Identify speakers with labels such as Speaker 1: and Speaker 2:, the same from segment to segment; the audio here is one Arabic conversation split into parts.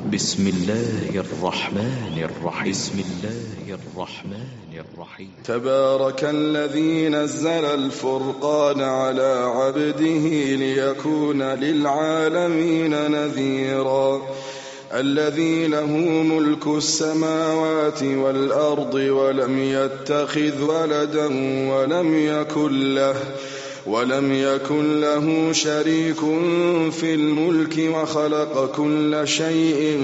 Speaker 1: بسم الله الرحمن الرحيم.
Speaker 2: تبارك الذي نزل الفرقان على عبده ليكون للعالمين نذيرا. الذي له ملك السماوات والأرض ولم يتخذ ولدا ولم يكن له شريك في الملك وخلق كل شيء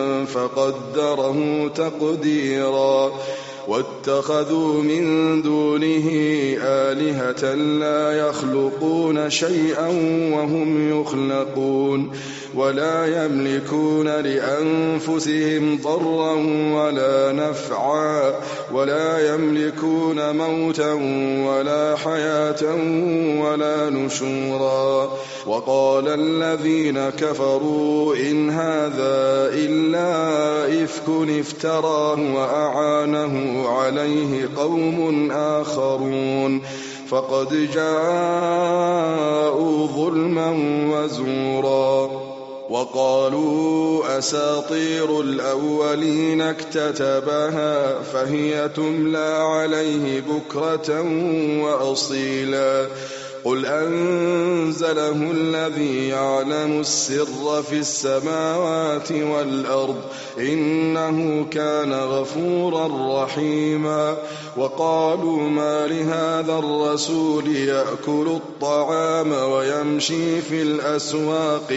Speaker 2: فقدره تقديرا. واتخذوا من دونه آلهة لا يخلقون شيئا وهم يخلقون ولا يملكون لأنفسهم ضرا ولا نفعا ولا يملكون موتا ولا حياة ولا نشورا. وقال الذين كفروا إن هذا إلا إفك افتراه وأعانه عليه قوم آخرون فقد جاءوا ظلما وزورا. وقالوا أساطير الأولين اكتتبها فهي تملى عليه بكرة وأصيلا. قل أنزله الذي يعلم السر في السماوات والأرض إنه كان غفورا رحيما. وقالوا ما لهذا الرسول يأكل الطعام ويمشي في الأسواق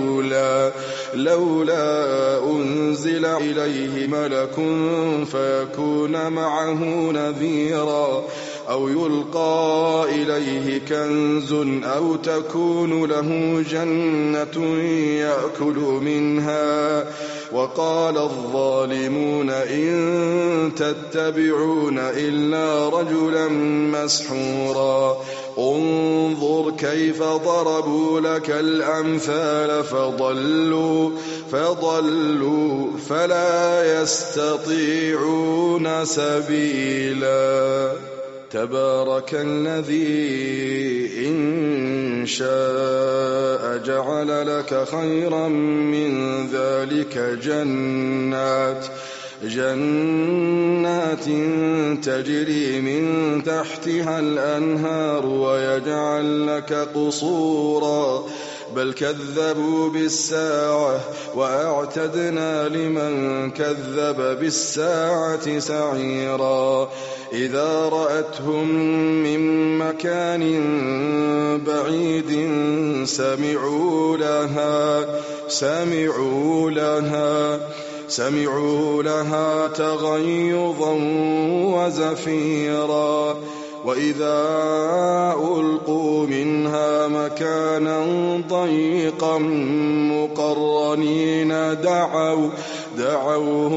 Speaker 2: لولا أنزل إليه ملك فيكون معه نذيرا أو يلقى إليه كنز أو تكون له جنة يأكل منها. وقال الظالمون إن تتبعون إلا رجلا مسحورا. انظر كيف ضربوا لك الأمثال فضلوا فلا يستطيعون سبيلا. تبارك الذي إن شاء جعل لك خيرا من ذلك جنات تجري من تحتها الأنهار ويجعل لك قصورا بل كذبوا بالساعة وأعتدنا لمن كذب بالساعة سعيرا. إذا رأتهم من مكان بعيد سمعوا لها تغيظا وزفيرا. وإذا ألقوا منها مكانا ضيقا مقرنين دعوا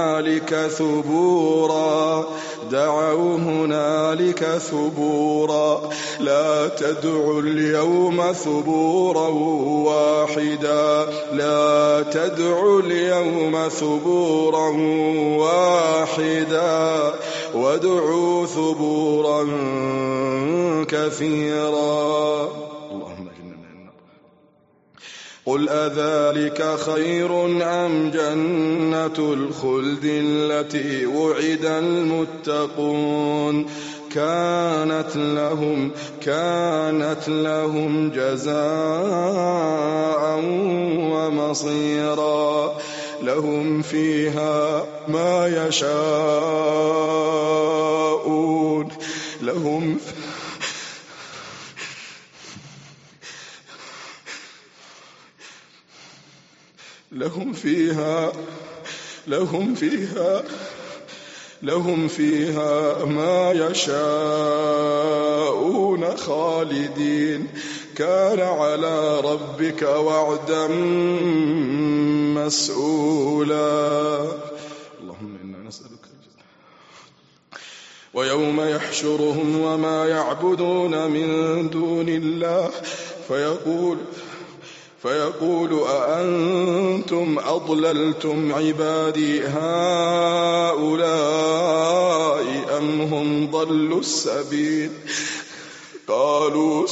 Speaker 2: هنالك ثبورا لا تدعوا اليوم ثبورا واحدا وادعوا ثبورا كثيرا. اللهم اجعلنا من النار. قل أذلك خير أم جنة الخلد التي وعد المتقون كانت لهم جزاء ومصيرا. لهم فيها ما يشاءون لهم فيها ما يشاءون خالدين كان على ربك وعدا مسؤولا. اللهم إنا نسألك الجنة. ويوم يحشرهم وما يعبدون من دون الله فيقول أأنتم أضللتم عبادي هؤلاء أم هم ضلوا السبيل قالوا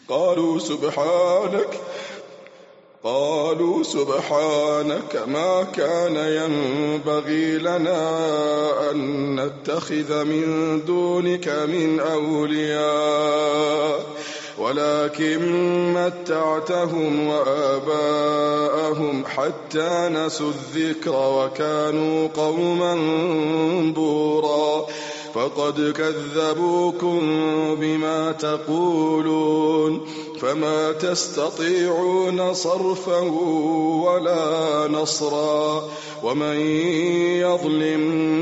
Speaker 2: قالوا سبحانك ما كان ينبغي لنا أن نتخذ من دونك من أولياء ولكن متعتهم وآباءهم حتى نسوا الذكر وكانوا قوما بورا فقد كذبوكم بما تقولون فما تستطيعون صرفا ولا نصرا ومن يظلم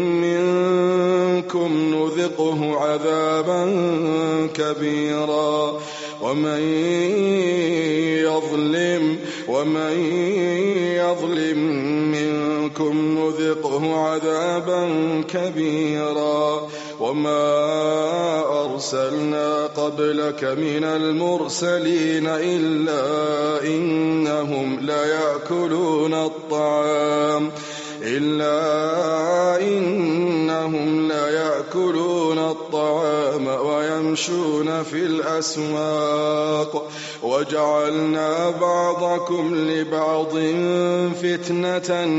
Speaker 2: منكم نذقه عذابا كبيرا ومن يظلم منكم نذقه عذابا كبيرا وما أرسلنا قبلك من المرسلين إلا إنهم ليأكلون الطعام ويمشون في الأسواق وجعلنا بعضكم لبعض فتنة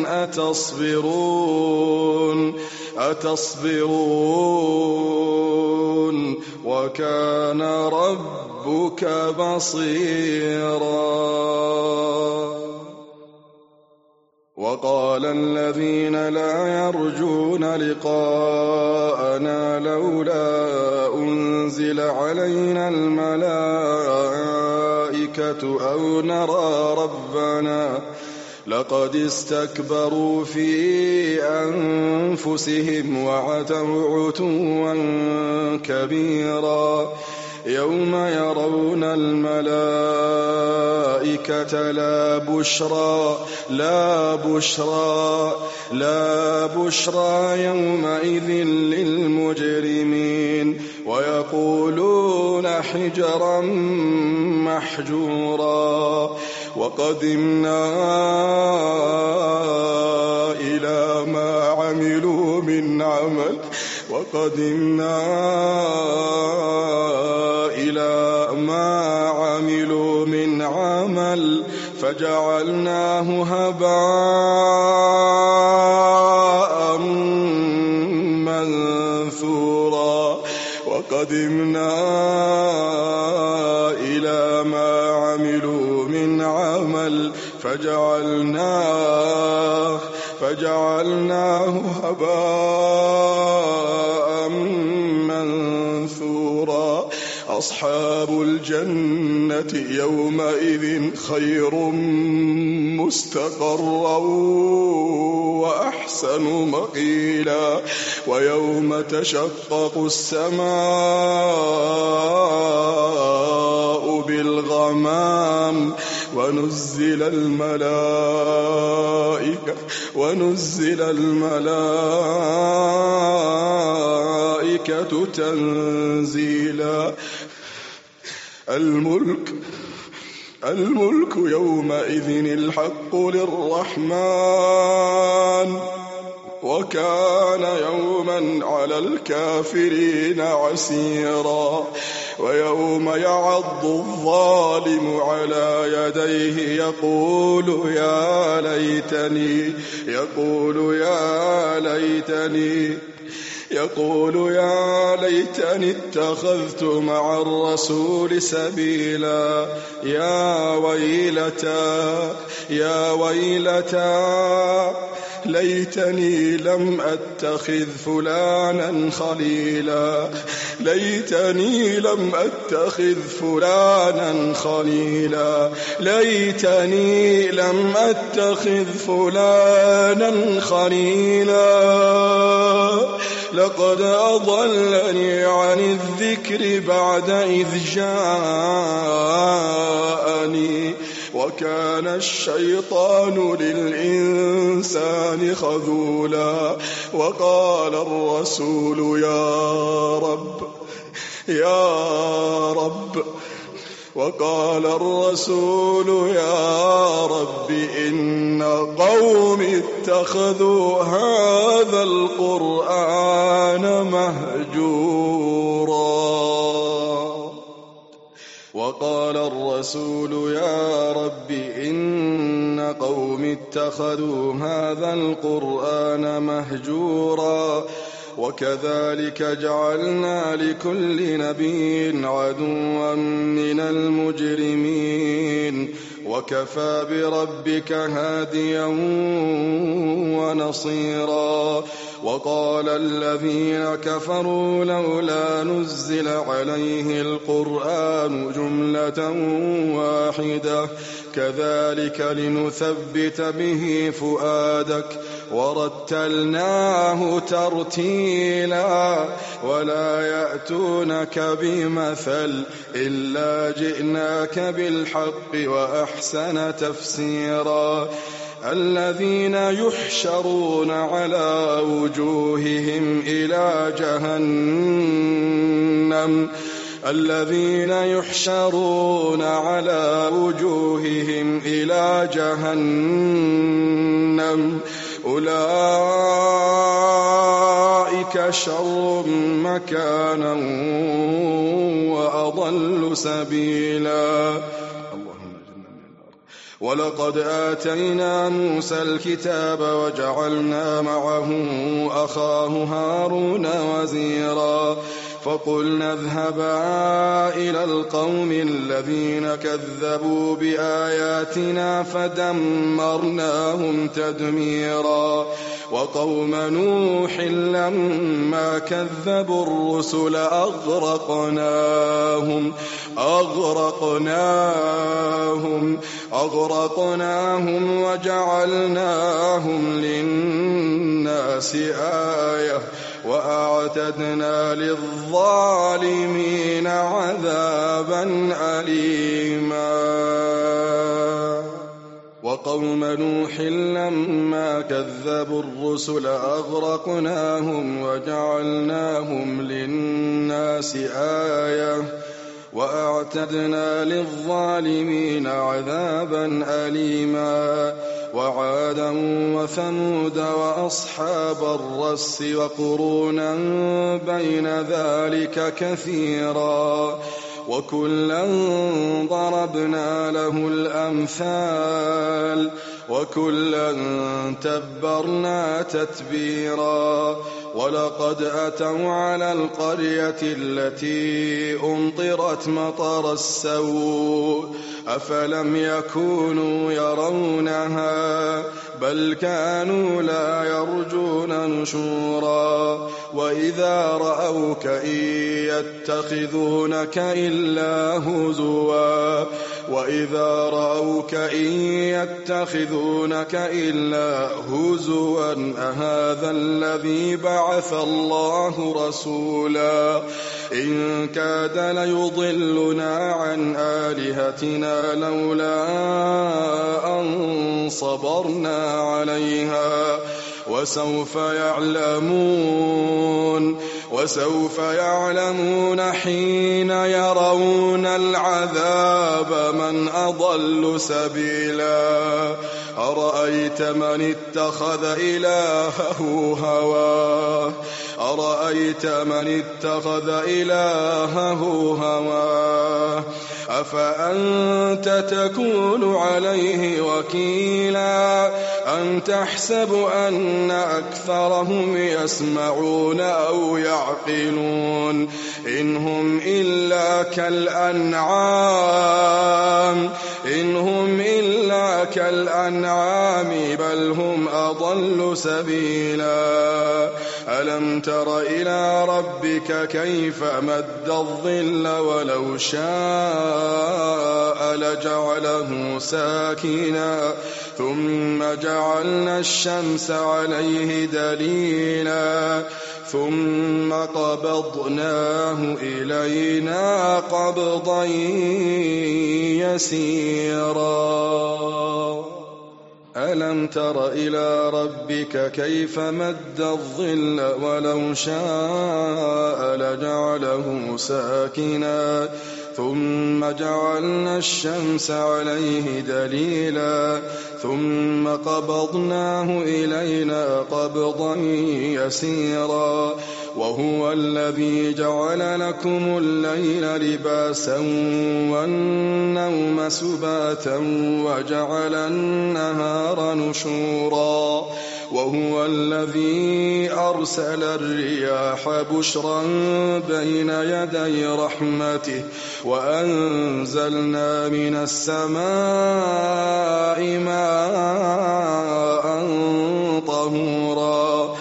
Speaker 2: أتصبرون وكان ربك بصيرا. وقال الذين لا يرجون لقاءنا لولا أنزل علينا الملائكة أو نرى ربنا لقد استكبروا في أنفسهم وعتوا عتوا كبيرا يوم يرون الملائكة لا بشرى يومئذ للمجرمين ويقولون حجرا محجورا وقدمنا إلى ما عملوا من عمل فجعلناه هباء منثورا وقدمنا إلى ما عملوا من عمل فجعلناه هباء منثورا أصحاب الجنة يومئذ خير مستقرا وأحسن مقيلا ويوم تشقق السماء بالغمام ونزل الملائكة تنزيلا الملك يومئذ الحق للرحمن وكان يوما على الكافرين عسيرا ويوم يعض الظالم على يديه يقول يا ليتني اتخذت مع الرسول سبيلا يا ويلتى ليتني لم أتخذ فلانا خليلا ليتني لم أتخذ فلانا خليلا لقد أضلني عن الذكر بعد إذ جاءني وكان الشيطان للإنسان خذولا وقال الرسول يا رب إن قومي اتخذوا هذا القرآن مهجورا وقال الرسول يا رب إن قوم اتخذوا هذا القرآن مهجورا وكذلك جعلنا لكل نبي عدوا من المجرمين وكفى بربك هاديا ونصيرا وقال الذين كفروا لولا نزل عليه القرآن جملة واحدة كذلك لنثبت به فؤادك ورتلناه ترتيلا ولا يأتونك بمثل إلا جئناك بالحق وأحسن تفسيرا الذين يحشرون على وجوههم إلى جهنم أولئك شر مكانا وأضل سبيلا ولقد آتينا موسى الكتاب وجعلنا معه أخاه هارون وزيرا فقلنا اذهبا إلى القوم الذين كذبوا بآياتنا فدمرناهم تدميرا وقوم نوح لما كذبوا الرسل أغرقناهم وجعلناهم للناس آية وأعتدنا للظالمين عذابا أليما وقوم نوح لما كذبوا الرسل أغرقناهم وجعلناهم للناس آية وأعتدنا للظالمين عذابا أليما وعادا وثمود وأصحاب الرس وقرونا بين ذلك كثيرا وكلا ضربنا له الأمثال وكلا تبرنا تتبيرا ولقد أتوا على القرية التي أمطرت مطر السوء أفلم يكونوا يرونها بل كانوا لا يرجون نشورا وإذا رأوك إن يتخذونك إلا هزوا أهذا الذي بعث الله رسولا إن كاد ليضلنا عن آلهتنا لولا أن صبرنا عليها وسوف يعلمون حين يرون العذاب من أضل سبيلا أرأيت من اتخذ إلهه هواه أفأنت تكون عليه وكيلا أم تحسب أن أكثرهم يسمعون أو يعقلون إن هم إلا كالأنعام بل هم أضل سبيلا ألم تر إلى ربك كيف مد الظل ولو شاء لجعله ساكنا ثم جعلنا الشمس عليه دليلا ثم قبضناه إلينا قبضا يسيرا ألم تر إلى ربك كيف مد الظل ولو شاء لجعله ساكنا ثم جعلنا الشمس عليه دليلا ثم قبضناه إلينا قبضا يسيرا وهو الذي جعل لكم الليل لباسا والنوم سباتا وجعل النهار نشورا وهو الذي أرسل الرياح بشرا بين يدي رحمته وأنزلنا من السماء ماء طهورا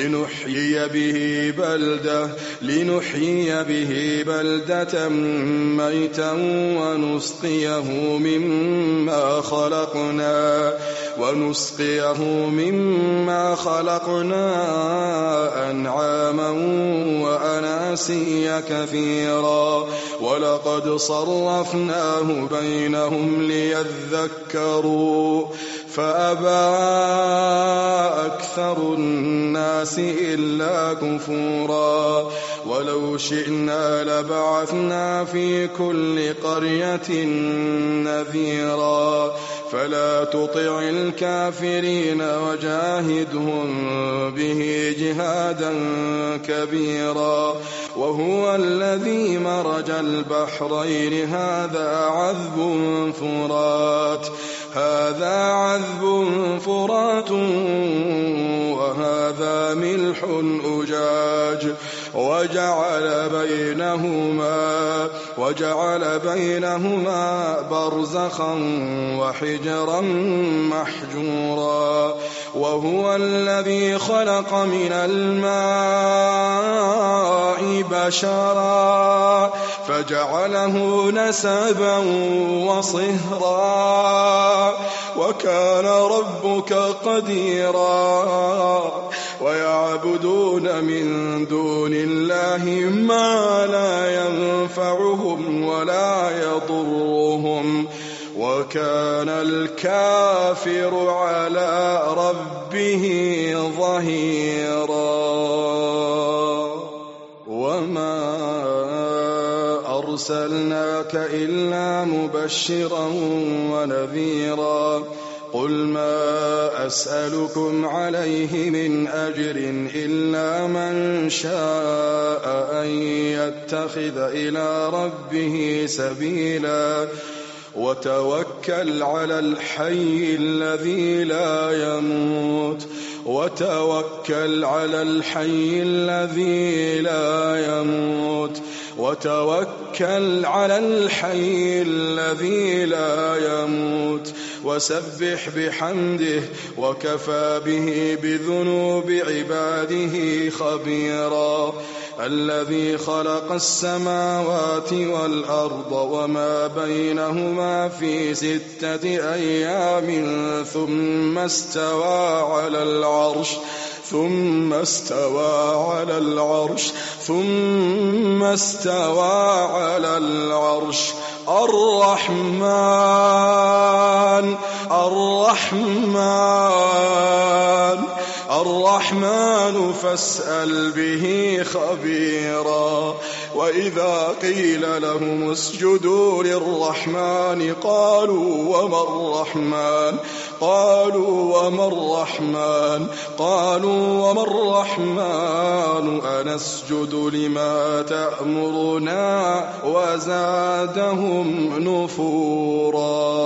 Speaker 2: لنحيي به بلدة ميتا ونسقيه مما خلقنا أنعاما وأناسيا كثيرا ولقد صرفناه بينهم ليذكروا فأبى أكثر الناس إلا كفورا ولو شئنا لبعثنا في كل قرية نذيرا فلا تطع الكافرين وجاهدهم به جهادا كبيرا وهو الذي مرج البحرين هذا عذب فرات وهذا ملح أجاج وجعل بينهما برزخا وحجرا محجورا وهو الذي خلق من الماء بشرا فجعله نسبا وصهرا وكان ربك قديرا ويعبدون من دون الله ما لا ينفعهم ولا يضرهم وكان الكافر على ربه ظهيرا وما أرسلناك إلا مبشرا ونذيرا قل ما أسألكم عليه من أجر إلا من شاء أن يتخذ إلى ربه سبيلا وتوكل على الحي الذي لا يموت وسبح بحمده وكفى به بذنوب عباده خبيرا الذي خلق السماوات والأرض وما بينهما في 6 أيام ثم استوى على العرش الرحمن فاسأل به خبيرا وإذا قيل لهم اسجدوا للرحمن قالوا وما الرحمن أنسجد لما تأمرنا وزادهم نفورا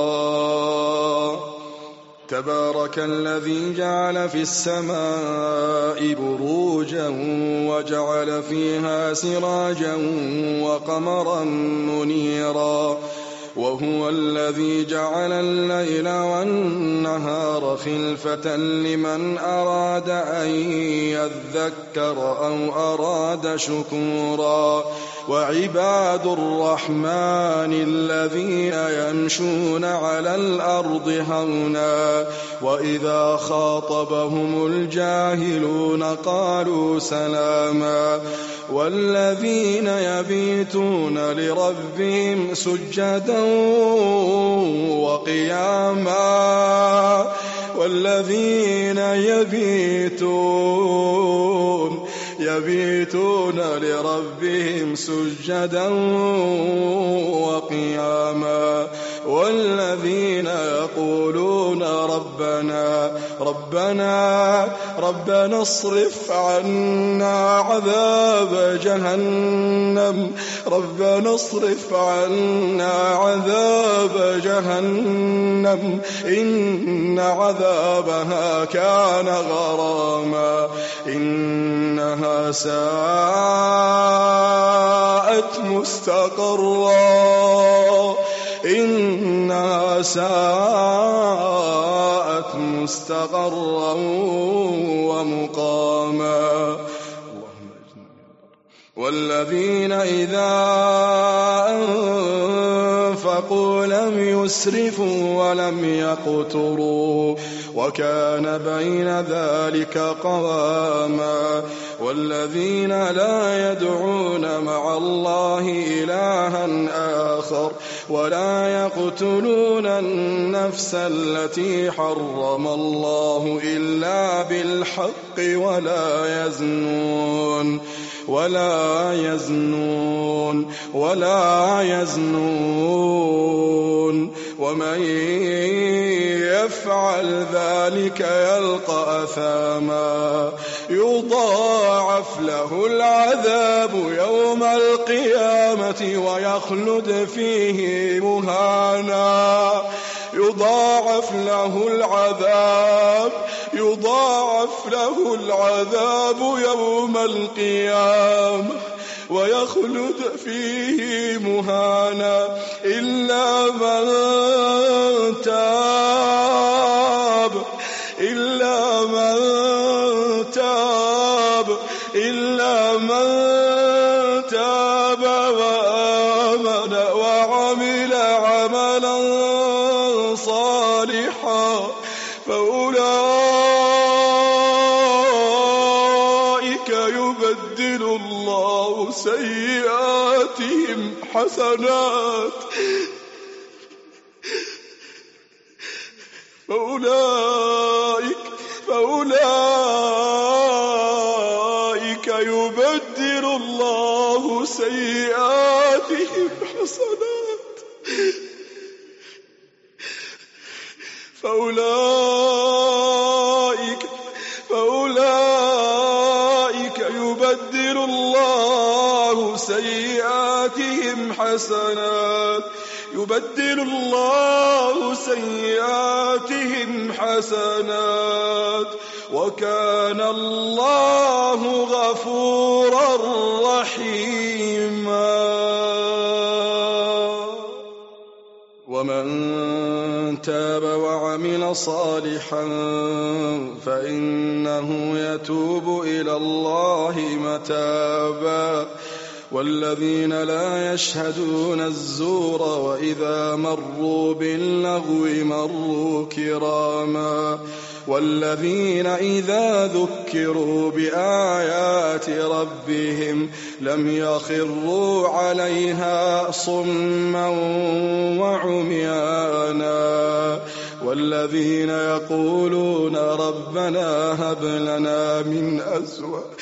Speaker 2: تبارك الذي جعل في السماء بروجا وجعل فيها سراجا وقمرا منيرا وهو الذي جعل الليل والنهار خلفة لمن أراد أن يذكر أو أراد شكورا وعباد الرحمن الذين يمشون على الأرض هونا وإذا خاطبهم الجاهلون قالوا سلاما والذين يبيتون لربهم سجدا وقياما والذين يبيتون لربهم سجدا وقياما والذين يقولون ربنا ربنا اصرف عنا عذاب جهنم إن عذابها كان غراما إنها ساءت مستقرا ومقاما. والذين إذا أنفقوا لم يسرفوا ولم يقتروا وكان بين ذلك قواما. والذين لا يدعون مع الله إلها آخر ولا يقتلون النفس التي حرم الله إلا بالحق ولا يزنون ومن يفعل ذلك يلقى أثاما يضاعف له العذاب يوم القيامة ويخلد فيه مهانا. يضاعف له العذاب يوم القيامة ويخلد فيه مهانا إلا من تاب وآمن وعمل عملا صالحا فأولئك يبدل الله سيئاتهم حسنات فأولئك يبدل الله سيئاتهم حسنات فأولئك يبدل الله سيئاتهم حسنات وكان الله غفورا رحيما. ومن تاب وعمل صالحا فإنه يتوب إلى الله متابا. والذين لا يشهدون الزور وإذا مروا باللغو مروا كراما. والذين إذا ذكروا بآيات ربهم لم يخروا عليها صما وعميانا. والذين يقولون ربنا هب لنا من أزواجنا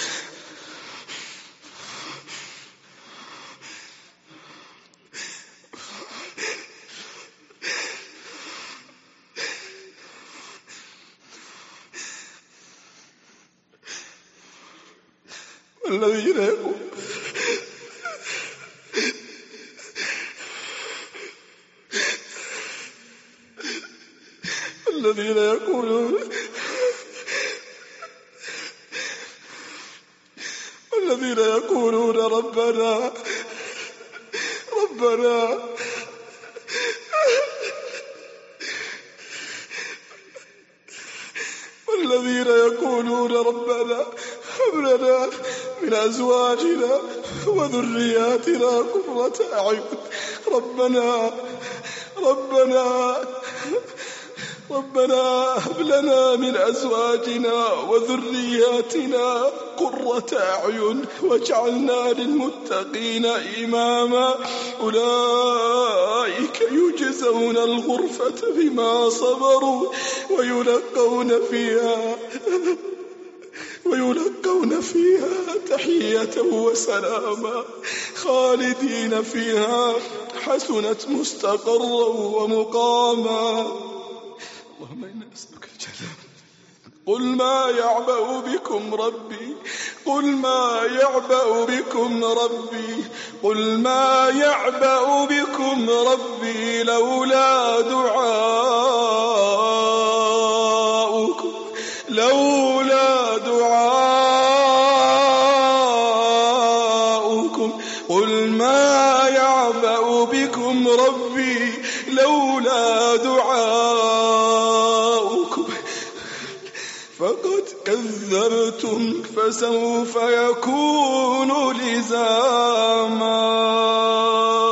Speaker 2: والذين يقولون ربنا هب لنا من أزواجنا وذرياتنا قرة أعين. ربنا هب لنا من أزواجنا وذرياتنا قرة أعين واجعلنا للمتقين إماما. أولئك يجزون الغرفة بما صبروا ويلقون فيها تحية وسلاما خالدين فيها حسنت مستقرا ومقاما. اللهم إنا نسألك الجنة قل ما يعبأ بكم ربي قل ما يعبأ بكم ربي قل ما يعبأ بكم ربي لولا دعاؤكم قل ما يعبأ بكم ربي لولا دعاؤكم فقد كذبتم فسوف يكون لزاما.